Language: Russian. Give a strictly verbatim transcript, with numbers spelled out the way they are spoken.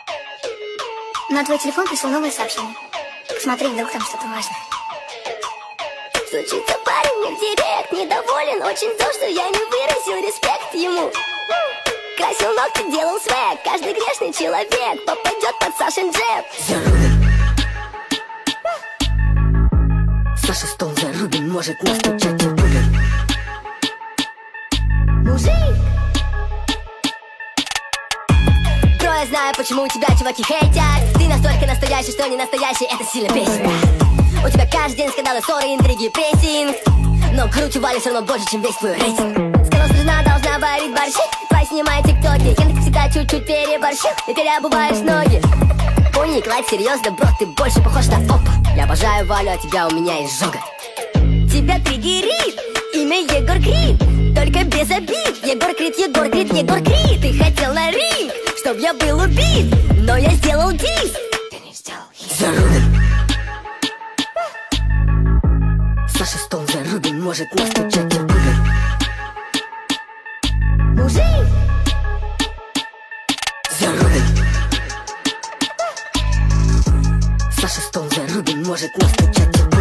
На твой телефон пришло новое сообщение. Посмотри, вдруг там что-то важное. Стучится парень мне в директ, недоволен очень то, что я не выразил респект ему. Красил ногти, делал свэг, каждый грешный человек попадет под Сашин джеб. Зарубин. Саша Стоун Зарубин может настучать в бубен. Мужик. Бро, я знаю, почему тебя чуваки хейтят. Ты настолько настоящий, что не настоящий, это сильно бесит. У тебя каждый день скандалы, ссоры, интриги, прессинг. Но круче вали все равно больше, чем весь твой рейтинг. Сказал, что жена должна варить борщи. Твои снимай тиктоки, кем ты всегда чуть-чуть переборщил и переобуваешь ноги. Понял, Клайд, серьезно, бро, ты больше похож на опа. Я обожаю Валю, а тебя у меня изжога. Тебя триггерит имя Егор Крид, только без обид. Егор Крид, Егор Крид, Егор Крид. Ты хотел на ринг, чтоб я был убит, но я сделал дис. Ты не сделал хит. Зарубин. Саша Стоун Зарубин может настучать в бубен. Мужик. Зарубин. Саша Стоун Зарубин может настучать в бубен.